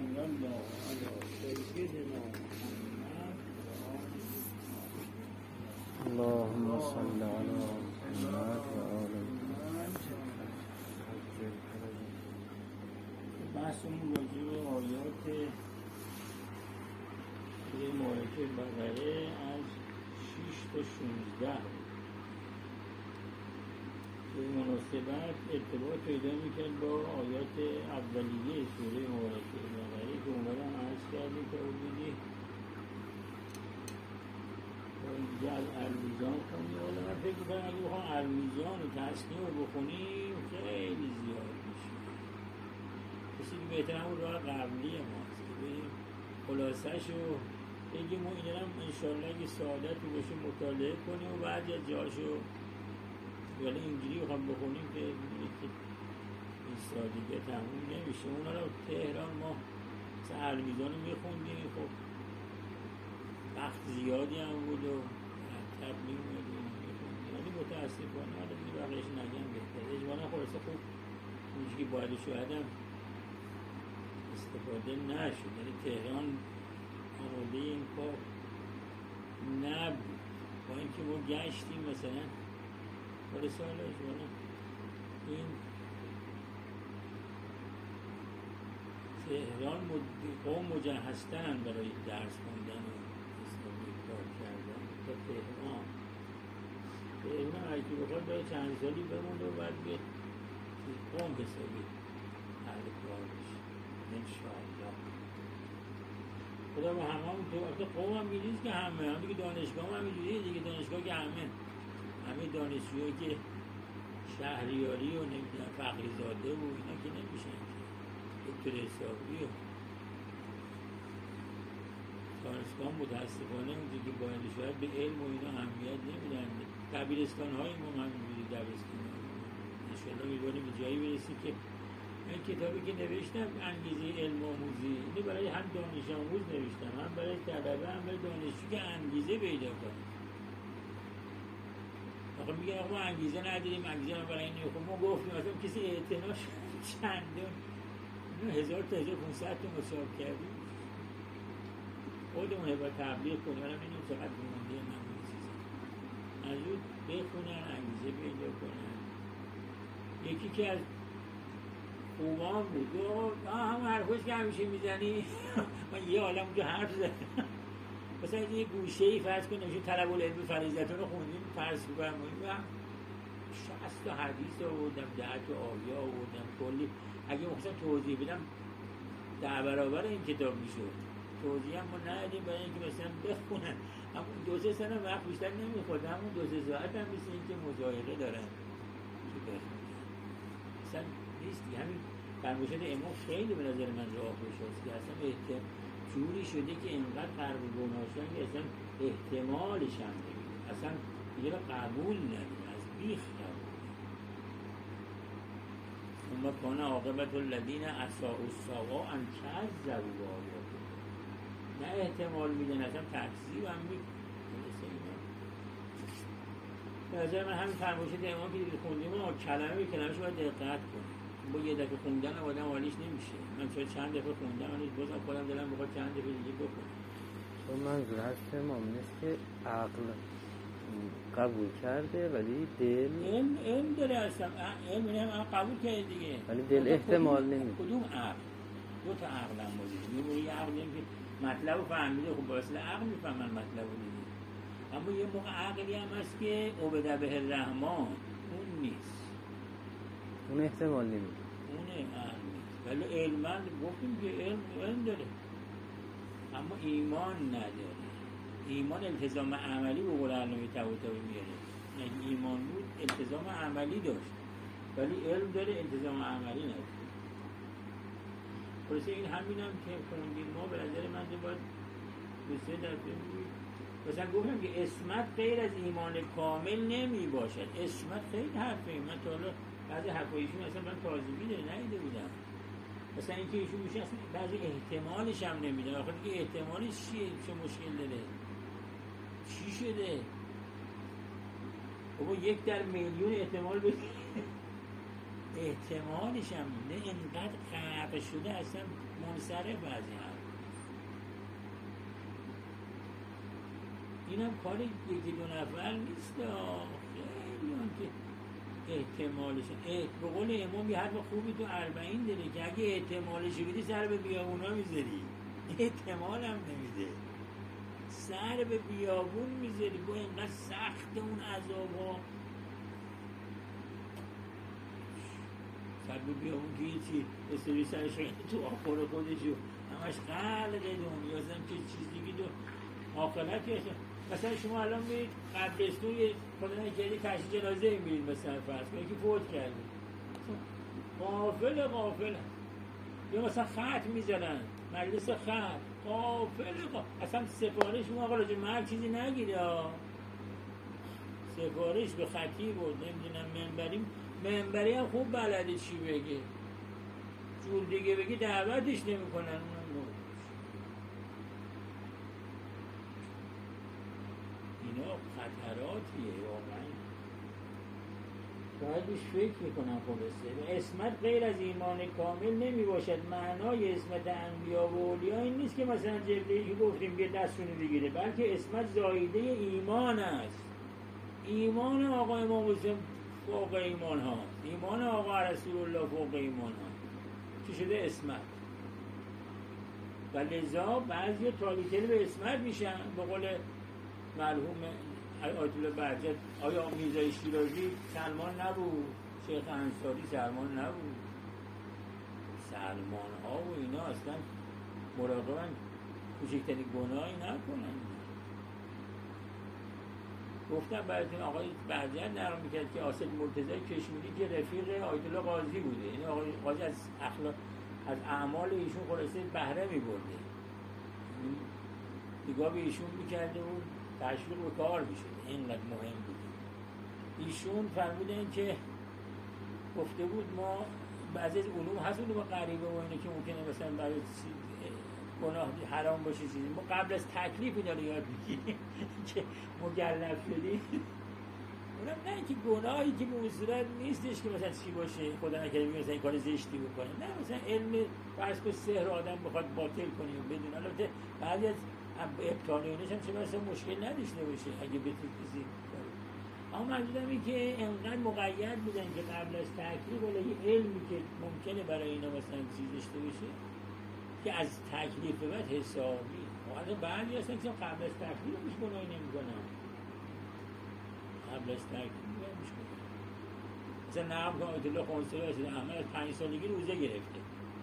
صلی الله علی سیدنا محمد اللهم صل علی محمد و آل محمد. بحثمون راجع به آیات مورد بقره از 6 تا 16 به مناسبت ارتباط پیدا میکرد با آیات اولیه سوره مبارکه بقره که اونها رو هم عرض کردیم تا بودی اینجا از المیزان خونی. حالا من فکر میکنم اگه بخوام المیزان و تسنیه رو بخونیم خیلی زیاد میشه. کسی که بهتر همون راه قبلی ماست که بریم خلاصش رو بگیم و این هم انشالله اگه سعادتی باشه مطالعه کنیم و بعد از جاشو ولی اینجوری بخوام بخونیم که این سادگی تموم نمیشه. اونا رو تهران ما المیزان رو میخوندیم، خب وقت زیادی هم بود و تبلیغ میدونیم میخوندیم، ولی متاسفانه حالا دیگه بقیهش نگم بهتر اجمالا خلاصه خوب اونجوری که باید شاید هم استفاده نشد. یعنی تهران آماده این کار نبود، با اینکه ما گشتیم مثلا ولی سال اجمالا این تهران قوم مجهزتن برای درس خوندن و اسلامی کار کردن تا تهران اگه بخواد باید چند سالی بمونه و بعد بیاد قوم حسابی اهل کار بشه انشاءالله. خدا با همه هم تو قوم هم میدید که همه دیگه دانشگاه هم اینجوریه دیگه. دانشگاه که همه دانشجوهایی که شهریاری و نمیدونم فقیزاده و اینا که نمیشن دکتر حسابی و دانشگاه متاسفانه اونجا که باید شاید به علم و اینا اهمیت نمیدن. دبیرستان های ما همینجوری دبیرستان انشاءالله میبانیم به جایی برسی که این کتابی که نوشتم انگیزه علم آموزی اینه برای هم دانش آموز نوشتم، هم برای طلبه، هم برای دانشجو که انگیزه پیدا کنه. آخه میگن ما انگیزه نداریم، انگیزه هم برای این خب ما گفتیم مثلا کسی اعتناش چندون 1000 تا 1500 تا مصاب کردیم خودمون باید تبلیغ کنیم. برای اینو چقدر مونده معمولی چیزا از اون بخونن انگیزه پیدا کنن. یکی که از خوبان بود همون حرفش که همیشه میزنی من یه عالم اونجا حرف زدم مثلا یه گوشه‌ای فرض کنیم نمیشه طلب العلم فریضتون رو خوندیم فرض بفرمایید و 60 تا حدیث آوردم 10 تا آیه آوردم کلی. اگه مثلا توضیح بدم 10 برابر این کتاب میشد. توضیح هم ما ندادیم برای اینکه مثلا بخونن. همون 2-3 سال وقت بیشتر نمیخورد، همون 2-3 ساعت هم مثل اینکه مظاهره دارن که بخونن مثلا نیستی. همین فرمایشات امام خیلی به نظر من راه بشاست که اصلا جوری شده که اینقدر قرب گناهشان که اصلا احتمالش هم نمیده، اصلا دیگه رو قبول نمیده، از بیخ قبول نمیده. ثم کان عاقبة الذین اساءوا الصغا ان کذبوا بآیاتنا. نه احتمال میدن، اصلا تکذیب هم میکنه. به نظر من همین فرمایشات امام که دیگه خوندیم ما کلمه به کلمه‌اش باید دقت کنیم. با یه دفعه خوندن آدم حالیش نمیشه. من چون چند دفعه خوندم هنوز بازم خودم دلم بخواد چند دفعه دیگه بکنم. تو منظور هست امام نیست که عقل قبول کرده ولی دل علم داره اصلا. علم هم قبول کرده دیگه ولی دل احتمال نمیده. کدوم عقل؟ 2 تا عقل هم موجوده. یه عقل که مطلب رو فهمیده، خب واسه عقل میفهمن مطلب رو دیگه. اما یه موقع عقلی هم هست که عبد به الرحمن اون نیست، اون احتمال نمیده، اون عقل نیست. ولی علم گفتیم که علم داره اما ایمان نداره. ایمان التزام عملی به قول علامه طباطبایی میاره. اگه ایمان بود التزام عملی داشت ولی علم داره التزام عملی نداره. خلاصه این همینم که خوندیم ما به نظر من باید 2-3 دفعه مثلا گفتم که اسمت غیر از ایمان کامل نمی باشد. اسمت خیلی حرفه. من تا حالا بعضی حرفایشون اصلا من تازگی داره ندیده بودم. مثلا اینکه ایشون میشه اصلا بعضی احتمالش هم نمیدن. آخه دیگه احتمالش چیه؟ چه مشکل داره؟ چی شده؟ بابا 1 در میلیون احتمال بدید. احتمالش هم نه اینقدر غرق شده اصلا منصرف از این حرف. این هم کار یکی دو نفر نیست، خیلی هم که احتمالش به قول امام یه حرف خوبی تو 40 داره که اگه احتمالش بدی سر به بیابونا میذاری، احتمال هم نمیده، سر به بیابون میذاری. با اینقدر سخت اون عذاب ها، سر به بیابون که هیچی استوری سرش تو آخر خودشو همش خلق دنیازم که چیزی که تو آخرت که مثلا شما الان میرید قبرستون یه خدا نکرده تشییع جنازه میرید، مثلا فرض کنید که فوت کرده، غافل یا مثلا خط میزنن مجلس خط، غافل اصلا سفارش اون آقا راجع مرد چیزی نگیره، سفارش به خطی بود نمیدونم منبری هم خوب بلده چی بگه، جور دیگه بگه دعوتش نمیکنن. اینا خطراتیه واقعا، باید بهش فکر میکنم. خلاصه اسمت غیر از ایمان کامل نمی باشد. معنای اسمت انبیا و اولیا این نیست که مثلا جبریل که گفتیم که دستشونو بگیره، بلکه اسمت زایده ایمان است. ایمان آقا امام حسین فوق ایمان ها، ایمان آقا رسول الله فوق ایمان ها، چی شده اسمت. و لذا بعضی تالیتر به اسمت میشن. به قول مرحوم آیت الله بهجت، آیا میرزای شیرازی سلمان نبود؟ شیخ انصاری سلمان نبود؟ سلمان ها و اینا اصلا مراقبن کوچکترین گناهی نکنن. گفتم براتون آقای بهجت نقل میکرد که آصد مرتضی کشمیری که رفیق آیت الله قاضی بوده، یعنی آقای قاضی از اخلاق از اعمال ایشون خلاصه بهره میبرده، نگاه به ایشون میکرده و تشویق به کار میشد، اینقدر مهم بود. ایشون فرمودن که گفته بود ما بعضی از علوم هست علوم غریبه و اینه که ممکنه مثلا برای گناه حرام باشه چیزی، ما قبل از تکلیف اینا رو یاد میگیریم که مکلف شدیم. اونم نه که گناهی که به اون صورت نیستش که مثلا چی باشه خدا نکنه مثلا این کار زشتی بکنه، نه مثلا علم فرض کن سحر آدم بخواد باطل کنه بدون، البته بعضی از ابطال اینش هم چه مثلا مشکل نداشته باشه اگه بتونید کسی کنه. اما منظورم این که انقدر مقید بودن که قبل از تکلیف ولی یه علمی که ممکنه برای اینا مثلا چیز داشته باشه که از تکلیف بعد حسابی واقعا بعضی هستن که قبل از تکلیف هیچ گناهی نمی‌کنن، قبل از تکلیف می‌کنن. مثلا نقل که آیت الله خونسایی هستید احمد از 5 سالگی روزه گرفته،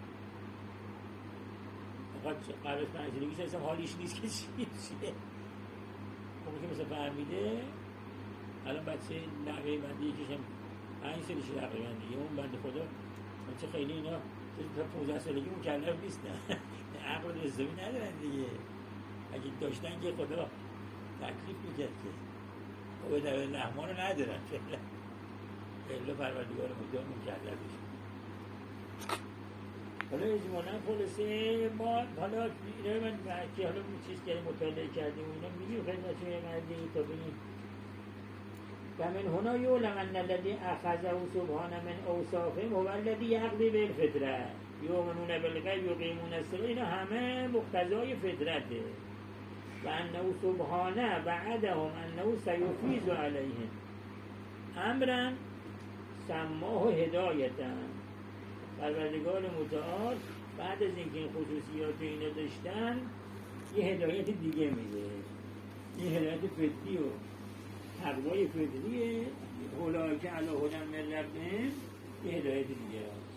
فقط قبل از 5 سالگیش اصلا حالیش نیست که چیه خب که مثلا فهمیده الان بچه نقه بنده یکیش هم 5 سالشه تقریبا دیگه، اون بنده خدا چه خیلی اینا تا 15 سالگی مکلف نیستن، عقل نظامی ندارن دیگه، اگه داشتن که خدا تکلیف میکرد که او به رحمان رو ندارن فعلا پروردگار مدام مکلف بشه. حالا اجمالا خلاصه ما حالا اینا من که حالا چیز کردیم مطالعه کردیم و اینا میگیم خدمتتون یه مردی تا ببینیم. و من هنا یعلم ان الذی اخذه سبحانه من اوصافه هو الذی یقضی بالفطره یؤمنون بالغیب یقیمون الصلاة، اینا همه مقتضای فطرته. و انه سبحانه وعدهم انه سیفیض علیهم امرا سماه هدایتا. پروردگار متعال بعد از اینکه این خصوصیات اینا داشتن یه هدایت دیگه میده، این هدایت فطری و تقوای فطریه، اولئک علی هدی من ربهم، یه هدایت دیگه هست.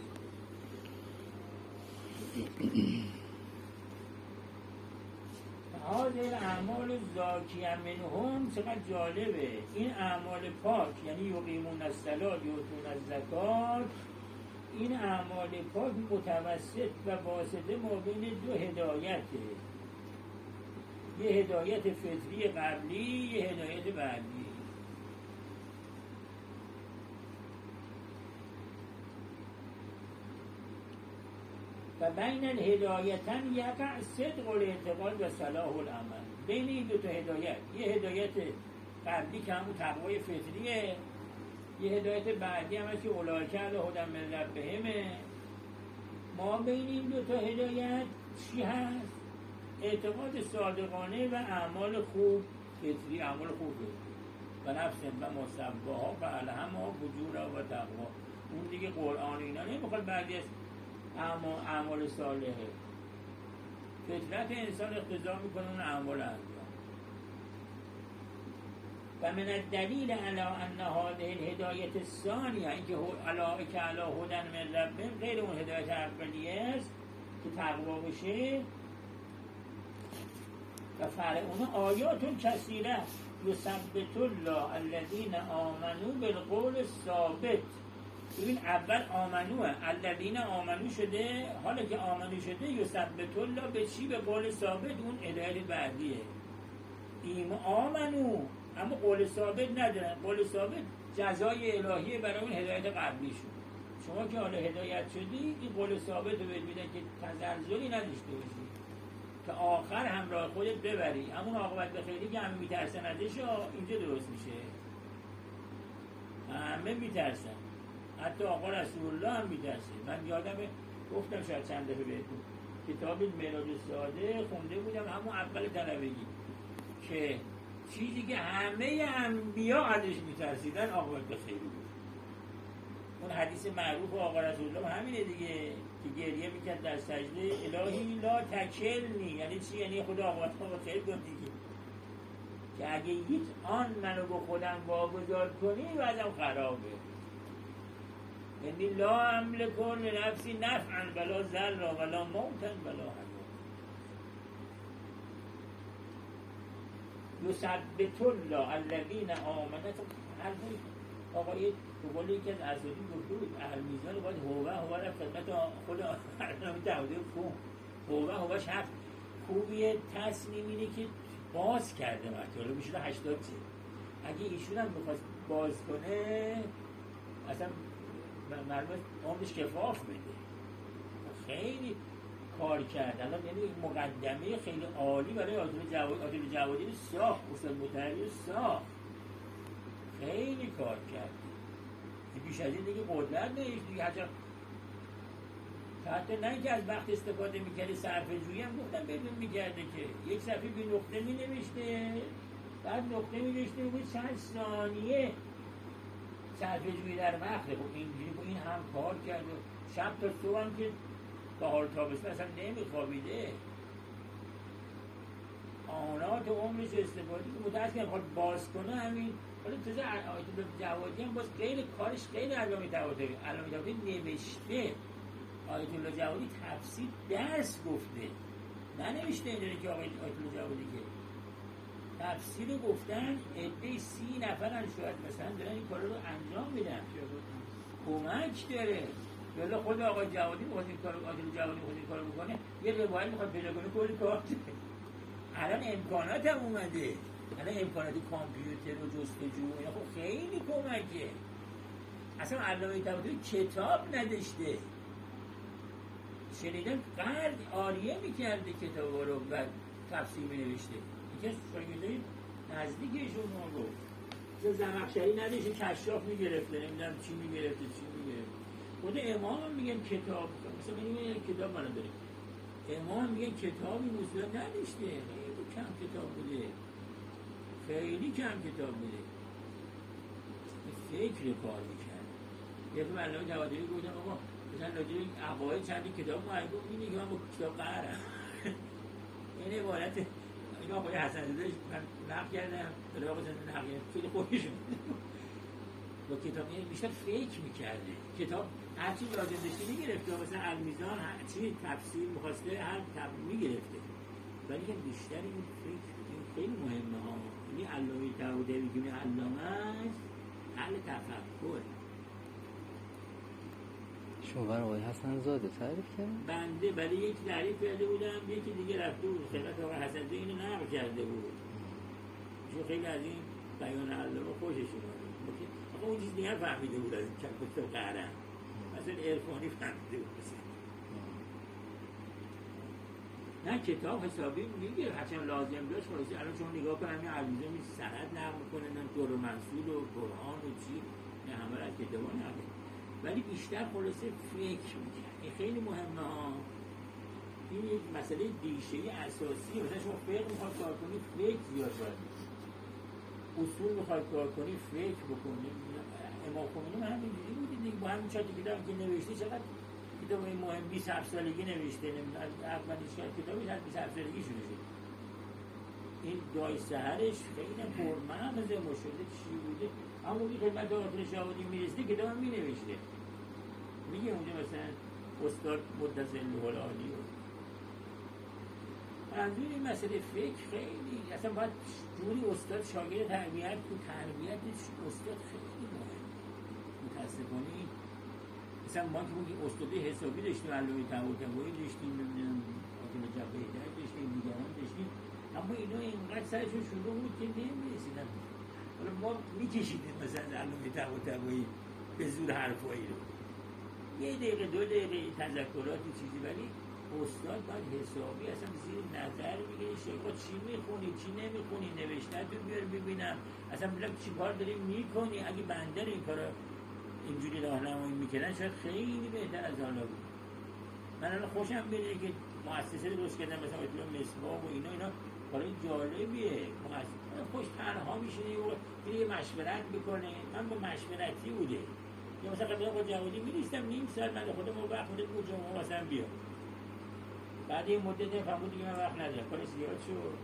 هذه اعمال الزاکیه منهم، چقدر جالبه این اعمال پاک، یعنی یقیمون الصلاة یؤتون الزکات، این اعمال پاک متوسط و واسطه ما بین دو هدایته، یه هدایت فطری قبلی یه هدایت بعدی. و بین الهدایتن یقع صدق الاعتقاد و صلاح العمل. بین این دو تا هدایت، یه هدایت قبلی که همون تقوای فطریه، یه هدایت بعدی هم هست که اولئک علی هدی من ربهم. ما بین این دو تا هدایت چی هست؟ اعتقاد صادقانه و اعمال خوب فطری، اعمال خوب و نفس و مصباها و الهمها فجورها و تقوا. اون دیگه قرآن اینا نمیخواد بعدی از اعمال صالحه. فطرت انسان اقتضا میکنه اون اعمال انجام. و من الدلیل علی ان هذه الهدایت الثانیه، اینکه اولئک علی هدی من ربهم غیر اون هدایت اولیه است که تقوا بشه و فرع اون آیات کثیره یثبت الله الذین آمنوا بالقول الثابت. ببین اول آمنوه، الذین آمنو شده، حالا که آمنو شده یثبت الله به چی؟ به قول ثابت. اون هدایت بعدیه. آمنو اما قول ثابت ندارن. قول ثابت جزای الهیه برای اون هدایت قبلیشون. شما که حالا هدایت شدی این قول ثابت رو بهت میدن که تزلزلی نداشته باشی که آخر همراه خودت ببری. همون عاقبت به خیری که همه میترسن ازش اینجا درست میشه. همه میترسن، حتی آقا رسول الله هم میترسه. من یادم گفتم شاید چند دفعه بهتون کتاب معراج السعاده خونده بودم همون اول طلبگی که چیزی که همه انبیا ازش میترسیدن عاقبت به خیری بود. اون حدیث معروف آقا رسول الله همینه دیگه که گریه میکرد در سجده الهی لا تکلنی. یعنی چی؟ یعنی خدا عاقبت به خیر کن دیگه، که اگه هیچ آن منو به خودم واگذار کنی بعدم خرابه. یعنی لا املک لنفسی نفعا ولا ضرا ولا موتا ولا حیات. یثبت الله الذین آمنوا. آقای بقولی که از اساتید گفته بود اهل میزان باید هوه در خدمت خود علامه داودی کو هوه شرط خوبیه تصمیم اینه که باز کرده مطالب میشه 80 چه. اگه ایشون هم بخواست باز کنه اصلا معلومه عمرش کفاف بده. خیلی کار کرد. الان یعنی مقدمه خیلی عالی برای آتل جوادی ساخت. استاد مطهری ساخت. خیلی کار کرد. بیش از این دیگه قدرت نیست دیگه. حتی نه اینکه از وقت استفاده میکرده صرفه جویی هم گفتم بدون میکرده که یک صفحه بی نقطه مینوشته، بعد نقطه مینوشته بود چند ثانیه صرفه جویی در وقته. خب اینجوری با این هم کار کرد و شب تا صبح هم که بهار تابستون اصلا نمیخوابیده. آنات عمرش استفاده که متاسفانه خواهد باز کنه همین. حالا تازه آیت الله جوادی هم باز غیر کارش غیر علامه طباطبایی. علامه طباطبایی نوشته، آیت الله جوادی تفسیر درس گفته، ننوشته اینه که آیت الله جوادی که تفسیر رو گفتن. عده 30 نفرن شاید مثلا دارن این کار رو انجام میدن، کمک داره. یالا خود آقای جوادی میخواد این کار رو، آیت الله جوادی میخواد این کار رو بکنه، یه روایت میخواد پیدا کنه کلی کار داره. الان امکانات هم اومده، الان امکانات کامپیوتر و جستجو اینا خب خیلی کمکه. اصلا علامه طباطبایی کتاب نداشته، شنیدم قرد آریه میکرده کتاب رو و تفسیر مینوشته. یکی از شاگردای نزدیکشون ما گفت زمخشری نداشته، کشاف میگرفته، نمیدونم چی میگرفته چی میگرفته. خود امام هم میگن کتاب، مثلا میگن کتاب منو داره، امام میگن کتابی موسیقی نداشته، خیلی کم کتاب بوده، خیلی کم کتاب بوده. فکر کار میکرد. یه دفعه علامه طباطبایی گفتم آقا مثلا راجع به عقاید چند کتاب معرفی اینه که من با کتاب قهرم. این عبارت این آقای حسن زاده من نقل کردم، در واقع نقل خیلی خوشم با کتاب بیشتر فکر میکرده. کتاب هرچی لازم داشته میگرفته، مثلا المیزان هرچی تفسیر میخواسته هر تفسیر میگرفته، ولی که بیشتر این فکر خیلی مهمه ها. این علامه طباطبایی که علامه است اهل تفکر. شما برای آقای حسن زاده تعریف کرد؟ بنده برای یک تعریف کرده بودم، یکی دیگه رفته بود خدمت آقای حسن زاده اینو نقل کرده بود. چون خیلی از این بیان علامه خوشش اومد. آقا اون چیز دیگه فهمیده بود از این کتاب قهرم، مثلا عرفانی فهمیده بود. نه کتاب حسابی میگه هرچند لازم داشت. خلاصی الان شما نگاه کنم این عزیزه می سند نقل میکنه، دور منصور و قرآن و چی نه همه را کتابا نقل، ولی بیشتر خلاصه فکر میکرد. این خیلی مهمه ها. این یک مسئله دیشه‌ای اساسیه. مثلا شما فقه میخواد کار کنی، فکر زیاد باید اصول میخواد کار کنی، فکر بکنی. امام خمینی هم همینجوری بود دیگه، با همین چند کتاب که نوشته، چقدر کتاب مهم 27 سالگی نوشته، اولین کتابش از 27 سالگی شروع شد. این دعای سحرش خیلی پرمغز مشهده چی بوده، اما که خدمت آخر شهادی میرسیده کتاب هم مینوشته، میگه اونجا مثلا استاد متصل العالی و منظور این مسئله فکر خیلی اصلا باید جوری استاد شاگرد تربیت کو، تربیت استاد خیلی مهم. متاسفانه مثلا ما که بودیم استادی حسابی داشتیم، علوی طباطبایی داشتیم، نمیدونم حاکم جبهه‌در داشتیم، دیگران داشتیم، اما اینا اینقدر سرشون شروع بود که نمی‌رسیدن. حالا ما می‌کشیدیم مثلا علوی طباطبایی به زور حرفایی رو، یه دقیقه دو دقیقه تذکراتی چیزی، ولی استاد باید حسابی اصلا زیر نظر میگیری شیخا چی میخونی چی نمیخونی، نوشته‌تو بیار ببینم، اصلا ببینم چی کار داری میکنی. اگه بنده این کارا اینجوری راهنمایی میکردن شاید خیلی بهتر از حالا بود. من الان خوشم میاد که مؤسسه درست کردن مثلا اطلاع مسواق و اینا کارای جالبیه. مؤسسه خوش تنها میشینی و یه مشورت میکنه. من با مشورتی بوده، یا مثلا قبلا با جوادی می‌نویسم نیم ساعت من خودم وقت بوده بود جمعه مثلا بیام، بعد یه مدت نفهمون دیگه من وقت ندارم، کار زیاد شد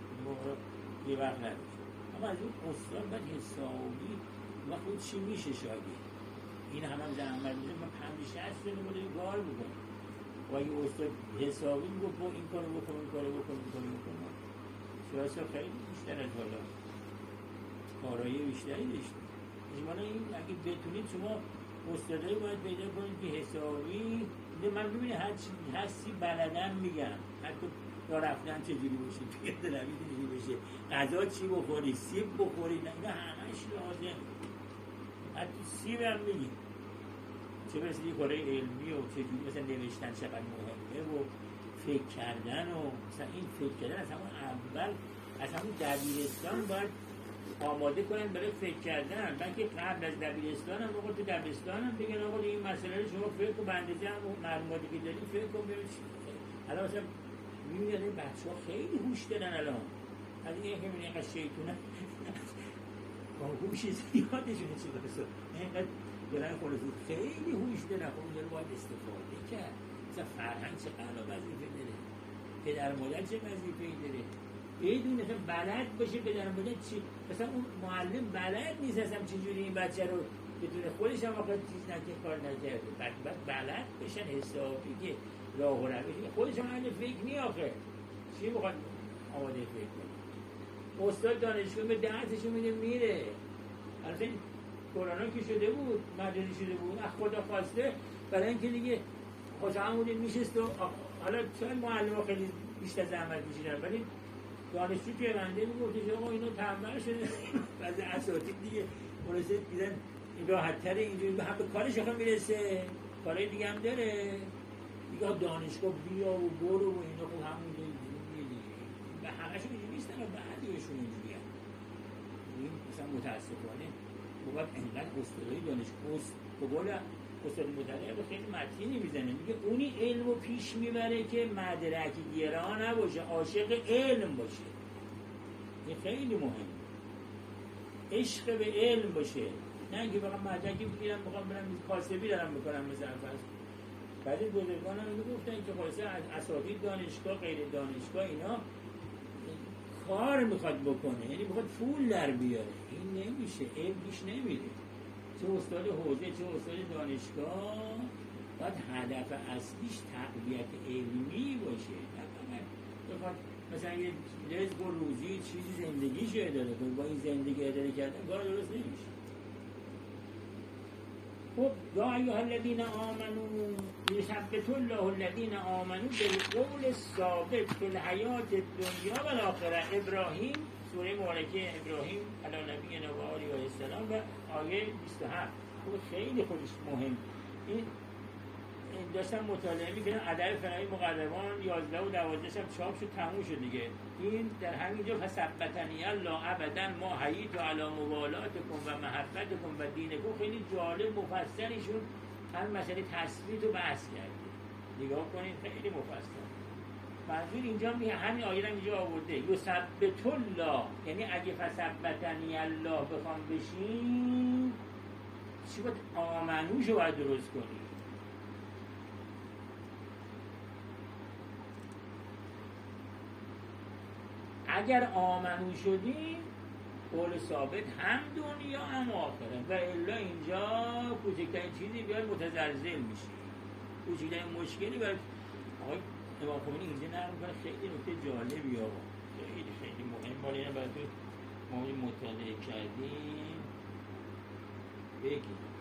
یه وقت نداشت. اما از اون استاد باید حسابی وقت بود چی میشه شاگرد این هم زحمت میشه. من 50-60 سال بوده کار میکنم و اگه استاد حسابی میگفت این کارو بکن این کارو بکن این کارو بکن، شاید خیلی بیشتر از حالا کارایی بیشتری داشتیم. اجمالا این اگه بتونید شما استادایی باید پیدا کنید که حسابی من ببینید هستی بلدن میگم، حتی را رفتن چجوری باشه، پیاده روی چجوری بشه، غذا چی بخوری، سیب بخوری، نه اینا همش لازم. حتی سیب هم میگیم چه برسید یه کارهای علمی و چجوری مثلا نوشتن چقدر مهمه و فکر کردن و مثلا این فکر کردن از همون اول از همون دبیرستان باید آماده کنن برای فکر کردن. بلکه قبل از دبیرستان هم آقا تو دبیرستان هم بگن آقا این مسئله رو شما فکر کن، به اندازه هم معلوماتی که دارید فکر کن ببین چی. الان مثلا می‌بینید این بچه‌ها خیلی هوش دارن الان، از این که می‌بینید اینقدر شیطونه با هوش زیادشونه چی برسه اینقدر دارن خلاصه خیلی هوش دارن. خب اون باید استفاده کرد. مثلا فرهنگ چه قرار وظیفه داره، پدر مادر چه وظیفه‌ای داره، بدون مثلا بلد باشه پدر مادر چی، مثلا اون معلم بلد نیست اصلا چجوری این بچه رو بدون خودش هم واقعا چیز نکنه کار نکرده، بعد بلد بشن حسابی که راه و روش خودش هم اهل فکر نیاخه چی بخواد آماده فکر کنه. استاد دانشگاه به درسش میده میره. البته کرونا که شده بود مجازی شده بود از خدا خواسته برای اینکه دیگه خوش همونی میشست و حالا چون معلم خیلی بیشتر زحمت میشیدن، ولی دانشجو که بنده میگفتش آقا اینا تنبل شده بعضی اساتید دیگه خلاصه دیدن این راحت‌تر اینجوری به هم به کارش آخه میرسه، کارهای دیگه هم داره دیگه، دانشگاه بیا و برو و اینا خب همون دیگه و همه‌شون اینجوری نیستن و بعضیشون اینجوری هم این مثلا متاسفانه باید اینقدر استادای دانشگاه به قول استاد مطلق خیلی متینی میزنه، میگه اونی علم رو پیش میبره که مدرک گرا نباشه، عاشق علم باشه. این خیلی مهمه، عشق به علم باشه، نه اینکه بخوام مدرکی بگیرم بخوام برم کاسبی دارم میکنم مثلا فرض. بعضی بزرگان هم میگفتن که خلاصه از اساتید دانشگاه غیر دانشگاه اینا کار میخواد بکنه، یعنی میخواد پول در بیاره، این نمیشه، علم پیش نمیره. چه استاد حوزه چه استاد دانشگاه باید هدف اصلیش تقویت علمی باشه، نه فقط مثلا یه رزق و روزی چیزی زندگیش اداره کنه، با این زندگی اداره کردن کار درست نمیشه. خب یا ایها الذین آمنوا یثبت الله الذین آمنوا بالقول الثابت فی الحیاة الدنیا و الاخره. ابراهیم، سوره مبارکه ابراهیم علی نبینا و آله و السلام و آیه 27. خب خیلی خودش مهم. این داشتم مطالعه میکنم ادب فنایی مقربان 11 و 12 شب چاپ شد تموم شد دیگه. این در همینجا فثبتنی الله ابدا ما حییت علی موالاتکم و محبتکم و دینکم، خیلی جالب مفصلشون هم مسئله تثبیت رو بحث کرده. نگاه کنید خیلی مفصل. منظور اینجا میگه همین آیه هم اینجا آورده یثبت الله، یعنی اگه فثبتنی الله بخوام بشین چی باید آمنوشو باید درست کنی. اگر آمنو شدی قول ثابت هم دنیا هم آخره، و الا اینجا کوچکترین چیزی بیاد متزلزل میشی، کوچکترین مشکلی باید. آقای امام خمینی اینجا نقل میکنه، خیلی نکته جالبی آقا، خیلی خیلی مهم. بالا اینا برای ما مطالعه کردیم بگیم.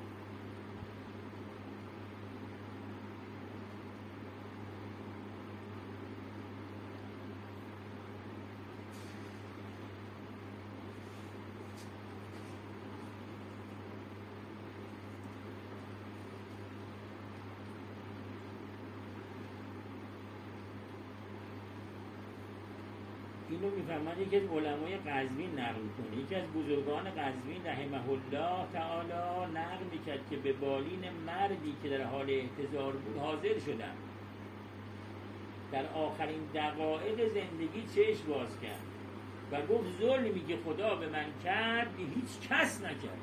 اینو میفهمن یکی از علمای قزوین نقل کنه، یکی از بزرگان قزوین رحمه الله تعالی نقل میکرد که به بالین مردی که در حال احتضار بود حاضر شدم، در آخرین دقایق زندگی چشم باز کرد و گفت ظلمی که خدا به من کرد هیچ کس نکرد،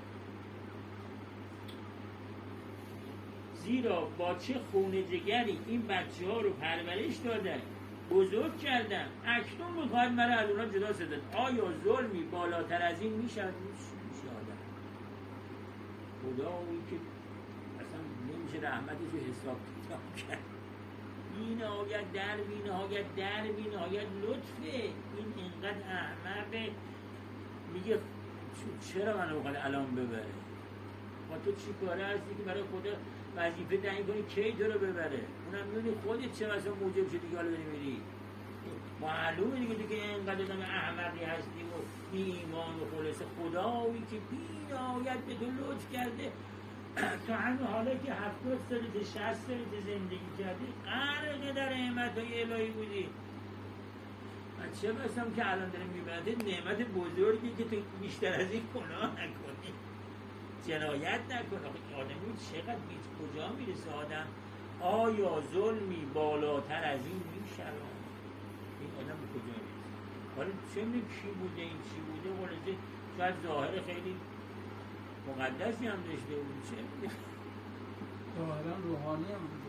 زیرا با چه خون جگری این بچه ها رو پرورش دادن بزرگ کردن، اکنون میخواهد مرا از اونا جدا سازد. آیا ظلمی بالاتر از این میشه آدم؟ خدا اون که اصلا نمیشه رحمتش رو حساب کتاب کرد، بی نهایت در بی نهایت در بی نهایت لطفه. این اینقدر احمقه، میگه چرا منو بخواد الان ببره؟ ما تو چی کاره هستی که برای خدا وظیفه تعیین کنی کی تو رو ببره؟ اونم میبینی خودت چه مثلا موجب شدی که حالا داری میری. معلومه دیگه تو که اینقدر آدم احمقی هستی و بی ایمان و خلاص خدایی که بی نهایت به تو لطف کرده تو همین حالا که 70 سالت 60 سالت زندگی کردی غرق در نعمت‌های الهی بودی. من چه بسم که الان داریم میبرده نعمت بزرگی که تو بیشتر از این گناه نکنی، جنایت نکنه. آدمی چقدر بیت کجا میرسه آدم؟ آیا ظلمی بالاتر از این میشه؟ این آدم به کجا میرسه؟ حالا چه میگه کی بوده این چی بوده؟ خلاصه شاید ظاهر خیلی مقدسی هم داشته بود، چه میگه ظاهرا روحانی هم بوده.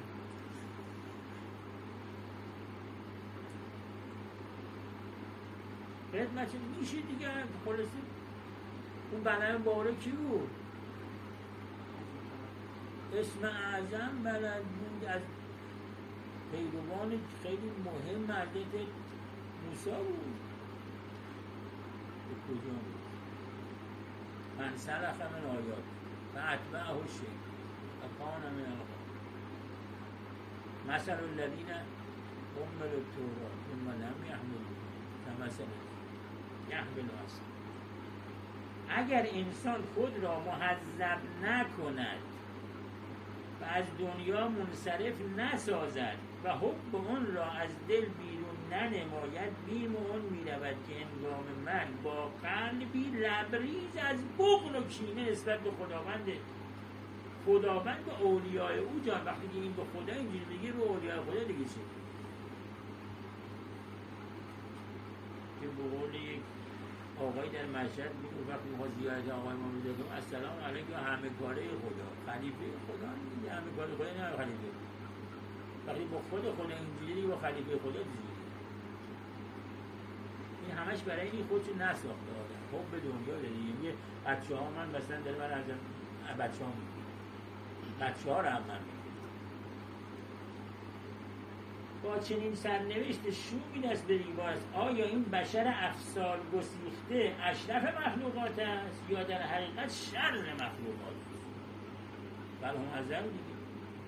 خدمت میشه دیگه. خلاصه اون بلند باره کی بود؟ اسم اعظم بلد بود از پیروان خیلی مهم حضرت موسی بود. به کجا بود؟ من سلخ من آیات و اتبعه شیء و کان من الغاوین. مثل الذین حملوا التوراة ثم لم یحملوها کمثل یحمل اسفار. اگر انسان خود را مهذب نکند و از دنیا منصرف نسازد و حب اون را از دل بیرون ننماید، بیم اون میرود که انگام من با قلبی لبریز از بغض و کینه نسبت به خداوند به اولیاء او جان. وقتی که این به خدا اینجوری بگه به اولیاء خدا دیگه چه؟ که به قول یک آقای در مشهد میگه وقتی میخواد زیارت آقای ما میده السلام علیکم همه کاره خدا، خلیفه خدا میگه همه کاره خدا نه خلیفه. وقتی با خود خدا اینجوری دیگه با خلیفه خدا دیگه این همش برای این خودشو نساخته آدم. خب به دنیا داره میگه بچه‌ها من مثلا داره من از بچه‌ها میگه بچه‌ها رو هم من میگه با چنین سرنوشت شومی دست به دیوار است. آیا این بشر افسار گسیخته اشرف مخلوقات است یا در حقیقت شر مخلوقات است؟ بل هم ازل دیگه.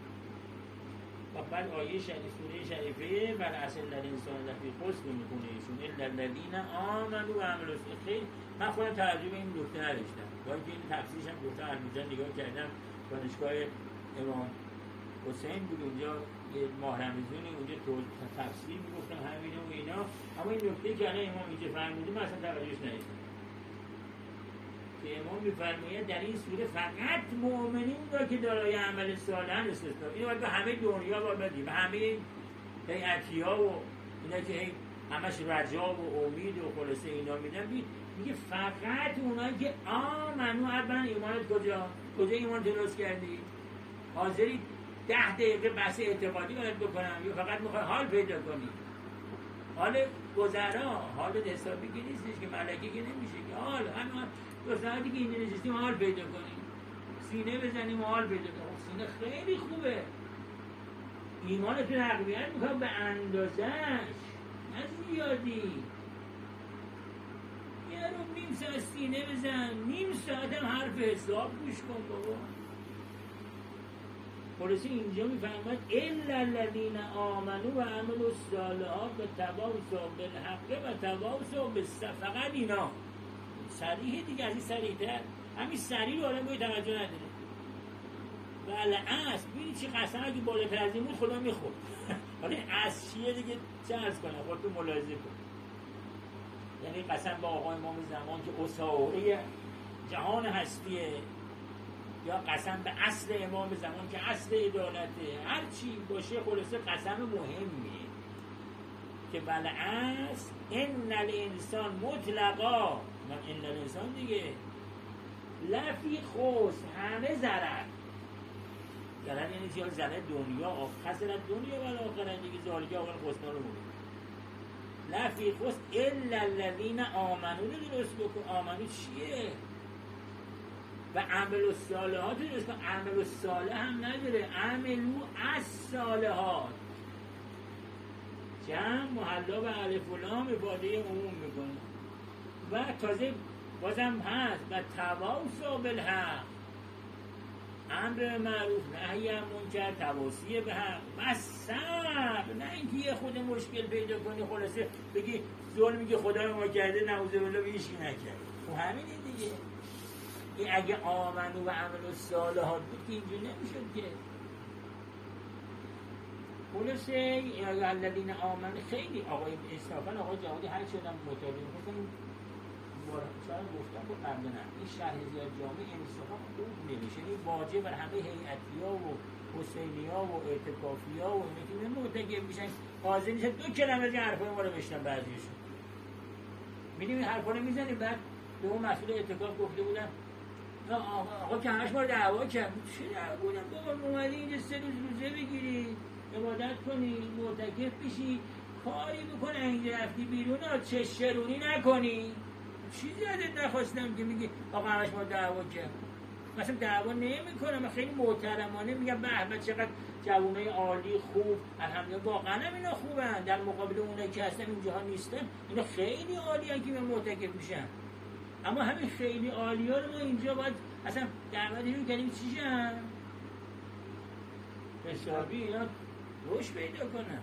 و بعد آیه سوره شریفه بل اصل الانسان لفی خسر میکنه ایشون الا الذین آمنوا و عملوا الصالحات. من خودم توجه به این نکته نداشتم با اینکه این تفسیرش هم گفتم علمی‌جان نگاه کردم دانشگاه امام حسین بود اونجا، یه ماه رمضانی اونجا تفسیر میگفتن همینه و اینا. اما این نکته که الان امام اینجا فرموده من اصلا توجهش نداشتم که امام میفرماید در این سوره فقط مؤمنین را که دارای عمل صالح استثنا. اینو باید به همه دنیا باید بدیم، به همه هیئتی‌ها و اینا که همش رجا و امید و خلاصه اینا میدن. میگه فقط اونایی که آمنو. اولا ایمانت کجا ایمان درست کردی؟ حاضری 10 دقیقه بحث اعتقادی باید بکنم یا فقط میخوای حال پیدا کنی؟ حال گذرا، حال حسابی که نیستش که ملکی که نمیشه که حال همین 2 ساعتی که اینجا نشستیم حال پیدا کنیم، سینه بزنیم و حال پیدا کنیم. سینه خیلی خوبه، ایمانتون تقویت میکنم به اندازش، نه زیادی. یه رو نیم ساعت سینه بزن، نیم ساعت هم حرف حساب گوش کن بابا. خلاصه اینجا میفهمد الا الذین آمنوا و عملوا الصالحات و تواصوا بالحق و تواصوا بالصبر. فقط اینا صریح دیگه، از این صریح‌تر همین صریح رو آدم باید توجه نداره. بله اصل ببین چی قسم اگه بالاتر از این بود خدا میخورد. حالا اصل چیه دیگه چه عرض کنم خودتون ملاحظه کن. یعنی قسم با آقای امام زمان که اساطیره جهان هستیه، یا قسم به اصل امام زمان که اصل عدالته، هر چی باشه خلاصه قسم مهمیه که بله اصل ان الانسان مطلقا، من ان الانسان دیگه لفی خوس، همه ضرر یعنی چی؟ ضرر دنیا خسرت دنیا و آخرت دیگه، زالگه آقای خسنا رو مونده لفی خوس الا الذین آمنو رو درست بکن. آمنو چیه؟ و عمل الصالحات رو درست کن. عمل الصالح هم نداره، عملو الصالحات جمع محلا به الف و لام افاده عموم میکنه. و تازه بازم هست و تواصوا بالحق، امر معروف نهی عن منکر، تواصی به حق و صبر. نه اینکه یه خود مشکل پیدا کنی خلاصه بگی ظلمی که خدا ما کرده نعوذ بالله به هیچکی نکرد. خب همین دیگه. این اگه آمنو و عمل الصالحات بود که اینجوری نمیشد که. خلاصه یا الذین آمنو خیلی آقای اصطافا آقای جوادی هر شدم مطالعه می‌کنم شاید گفتم با قبل نه این شرح زیاد جامع انصافا خوب نمیشه. این واجب بر همه هیئتی‌ها و حسینی‌ها و اعتکافی‌ها و اینه که معتکف میشن حاضر نیستن 2 کلمه از این حرفای ما رو بشنن. بعضیشون می‌بینیم این حرفا رو میزنیم، بعد به اون مسئول اعتکاف گفته بودن آقا که همش ما رو دعوا کرد. چه دعوا بودن بابا؟ اومدی اینجا 3 روز روزه بگیری، عبادت کنی، معتکف بشی، کاری بکنه اینجا رفتی بیرون چشرونی نکنی. چیزی ازت نخواستم که میگی آقا همش ما دعوا کرد. مثلا دعوا نمی‌کنم، من خیلی محترمانه میگم به به چقدر جوانای عالی خوب، الحمدلله واقعا هم اینا خوبن در مقابل اونایی که اصلا اینجاها نیستن. اینا خیلی عالیان که معتکف میشن. اما همین خیلی عالی‌ها رو ما اینجا باید اصلا دعوت کنیم چیشن حسابی اینا روش پیدا کنن.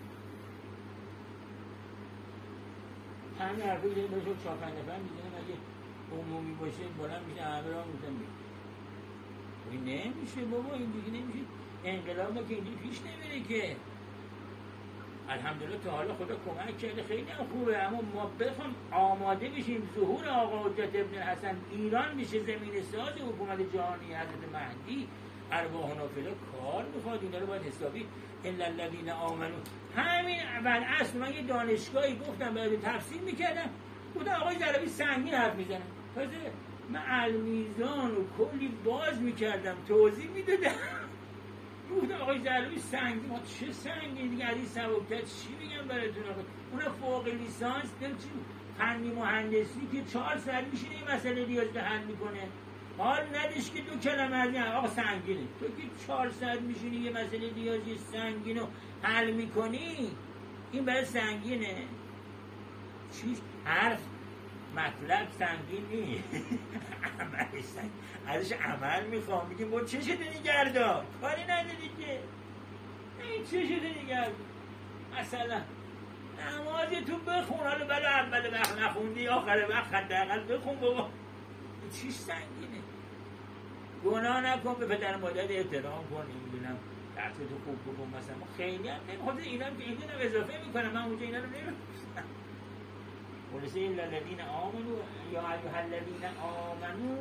همین حرفی که باشه 4-5 نفر میزنن اگه عمومی باشه بالا میشه همه را میزن این نمیشه بابا، این دیگه نمیشه. انقلاب ما که اینجا پیش نمیره که. الحمدلله تا حالا خدا کمک کرده خیلی هم خوبه، اما ما بخوام آماده بشیم ظهور آقا حجت ابن حسن ایران میشه زمین ساز حکومت جهانی حضرت مهدی ارواحنا فی‌الله کار میخواد. اینا رو باید حسابی الا الذین آمنو. همین اول اصل من یه دانشگاهی گفتم باید تفسیر میکردم، گفتم آقای ضربی سنگین حرف میزنن، تازه من المیزان و کلی باز میکردم توضیح میدادم. گفتم آقای ضربی سنگین، ما چه سنگین دیگه از این سبکتر چی بگم براتون؟ اونم فوق لیسانس چی فنی مهندسی که 4 ساعت میشینه این مسئله ریاضی حل میکنه. حال ندش که 2 کلمه از این آقا سنگینه. تو که 4 ساعت میشینی یه مسئله ریاضی سنگین رو حل میکنی، این برای سنگینه. چیز حرف مطلب سنگین نیست. عملش سنگین، ازش عمل میخوام. میگیم با چه شده نگردار کاری نداری که این چه شده نگردار. مثلا نمازتون بخون، حالا بلا اول وقت نخوندی آخر وقت حداقل بخون بابا. چیش سنگینه؟ گناه نکن، به پدر مادر احترام کن، نمیدونم درس تو خوب بکن مثلا. ما خیلی هم نمیخواد اینا هم اضافه میکنم، من اونجا اینا رو نمیخوام. ولسه الا الذین آمنوا یا ایها الذین آمنوا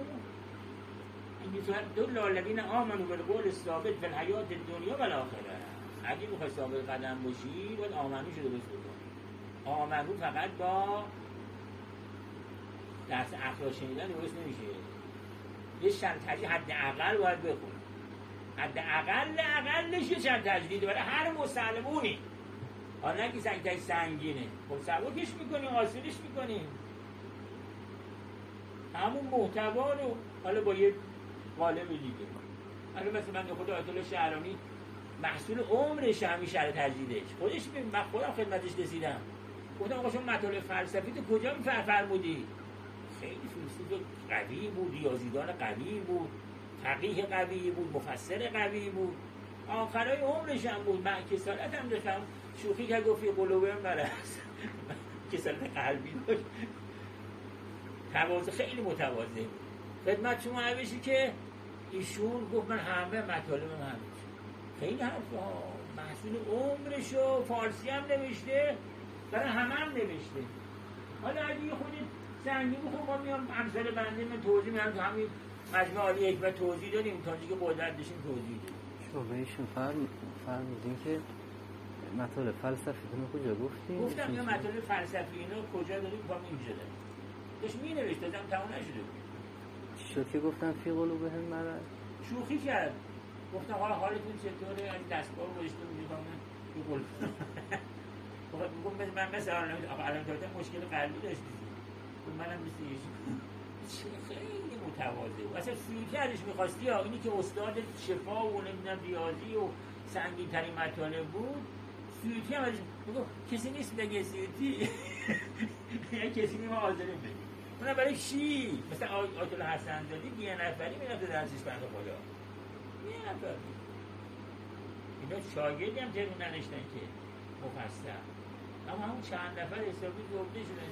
دل الذین آمنوا بالقول الثابت فی الحیات الدنیا و الاخره. اگه میخوای ثابت قدم باشی باید آمنوش رو درست بکن. آمنو فقط با درس اخلاق شنیدن درست نمیشه. یه چند تجدید حداقل باید بخون. حداقلش یه چند تجدیده برای هر مسلمونی. حالا نه که سنگتش سنگینه، خب سبکش میکنی، آسونش میکنی. همون محتوا رو حالا با یه قالب دیگه. حالا مثل من خود آیت الله شعرانی محصول عمرش همین شرح تجدیدش. من خودم خدمتش رسیدم. گفتم آقا شما مطالب فلسفی تو کجا فرمودی؟ خیلی فیلسوف قوی بود، ریاضیدان قوی بود، فقیه قوی بود، مفسر قوی بود. آخرای عمرش هم بود. من کسالت هم داشتم، شوخی که گفتی قلوبه مرض کسالت قلبی داشت. تواضع خیلی متواضع بود. خدمت شما عوضی که ایشون گفت من همه مطالب من خیلی حرفا محصول عمرشو فارسی هم نوشته، برای همه نوشته. حالا اگه یه خودی سنگی بخون ما میام امثال بنده من توضیح میدم تو همین مجموعه عالی حکمت توضیح دادیم تا که قدرت داشتیم توضیح دادیم. شما بهشون فرمودین که مطالب فلسفی اینو کجا گفتیم؟ گفتم یا مطالب فلسفی اینو کجا داریم با اینجا داریم. داشت می نوشت دادم تمام نشده بود. چی شد که گفتم فی قلوبهم مرض؟ شوخی کرد. گفتم حالتون چطوره؟ از دستگاه گذاشته بودید من فی قلوبهم. گفتم من مثلا الان دادم مشکل قلبی داشتید. منم مثل خیلی متواضع بود. اصلا سیوطی ازش می‌خواستی اینی که استاد شفا و نمیدونم ریاضی و سنگین ترین مطالب بود، سیوطی هم ازش میگفت کسی نیست بگه سیوطی یه کسی نیست ما حاضریم بگیم. اونم برای چی؟ مثلا آیت الله حسن زاده یه نفری میرفته درسش بنده خدا. یه نفر. اینا شاگردی هم ترون ننشتن که مفصل. اما همون چند نفر حسابی جبده شدن.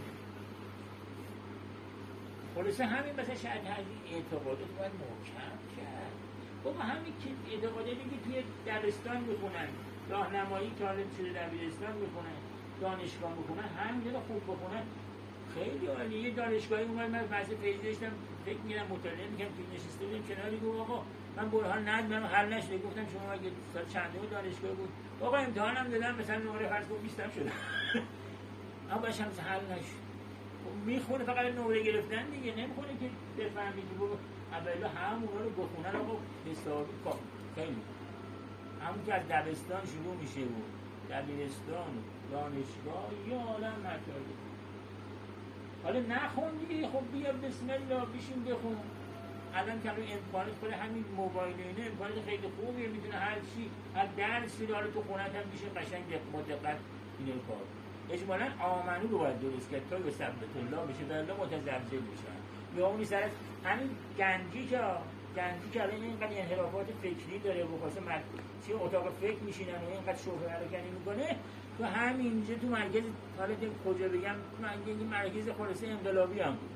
خلاصه همین مثلا شاید همین اعتقادات باید محکم کرد. بابا همین که اعتقاداتی که توی دبستان میخونن، راهنمایی طالب شده دبیرستان میخونن، دانشگاه میخونن، همین رو خوب بخونن خیلی عالیه. یه دانشگاهی اومد من بحث پیج داشتم فکر می‌کردم مطالعه می‌کردم که نشسته بودیم کناری گفت آقا من برهان ندارم حل نشده. گفتم شما اگه سال چندم دانشگاه بود؟ آقا امتحانم دادم مثلا نمره فرض کن 20 شد. اما باشم حل نشد. میخونه فقط نمره گرفتن دیگه، نمیخونه که بفهمید که اولا همونا رو بخونن. آقا حسابی کار خیلی همون که از دبستان شروع میشه بود، دبیرستان دانشگاه یه عالم مطالب. حالا نخون دیگه، خب بیا بسم الله بشین بخون. الان که امکانات خود همین موبایل اینه امکانات خیلی خوبیه، میتونه هر چی هر درسی رو تو خونت هم میشه قشنگ دقت اینو کار. اجمالاً آمنو رو باید درست کرد تا به ثبت الله بشه و الله متزلزل بشن. یا اونی سر همین گنجی که الان اینقدر انحرافات فکری داره و واسه چه اتاق فکر میشینن و اینقدر شبهه پراکنی میکنه، تو همینجا تو مرکز حالا کجا بگم مرکز خلاصه انقلابی هم بود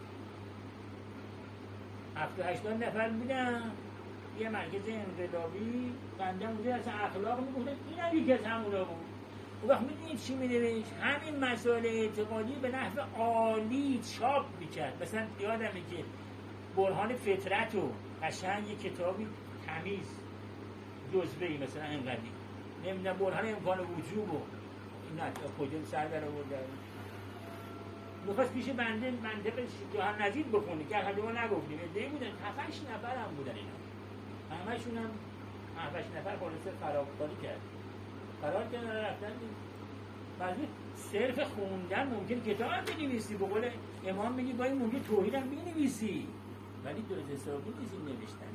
70-80 نفر بودن یه مرکز انقلابی بنده بوده اصلا اخلاق میگفتن این هم یکی از همونا بود. و وقت میدونید چی می‌نوشت؟ همین مسائل اعتقادی به نحو عالی چاپ میکرد. مثلا یادمه که برهان فطرت و قشنگ یه کتابی تمیز جزوه‌ای مثلا انقدی نمیدونم برهان امکان وجوب و این کجا سر در آورده میخواست پیش بنده منطق جهان نظیر بخونه که هر دو نگفتیم ادعی بودن 7-8 نفر هم بودن اینا همه‌شون هم 7-8 نفر خلاصه خرابکاری کرد قرار کردن رفتن بعضی صرف خوندن ممکن کتاب هم بنویسی به قول امام میگی با این ممکن توحید هم بنویسی ولی درست حسابی نیست این نوشتن.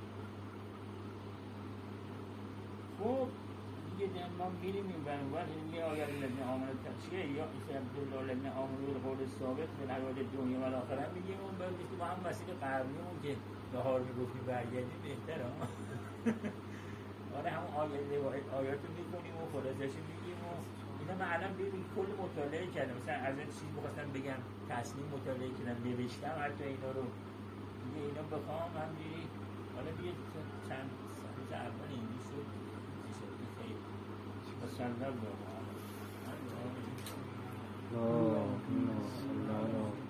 خب دیگه ما میریم این بنوان یه آیه الذین آمنوا چیه یا عبدالله الذین آمنوا بالقول الثابت فی الحیات الدنیا و الاخره میگیم اون باید با هم مسیر قبلیمون که نهار میگفتی برگردی بهتره آره هم آیات رو میکنیم و خلاصش میگیم و اینا من الان ببین کل مطالعه کردم مثلا از این چیز بخواستم بگم تصمیم مطالعه کردم نوشتم حتی اینا رو دیگه اینا بخوام هم دیگه حالا دیگه چند سال اول انگلیس رو وصلی الله علیه و آله. اللهم صل على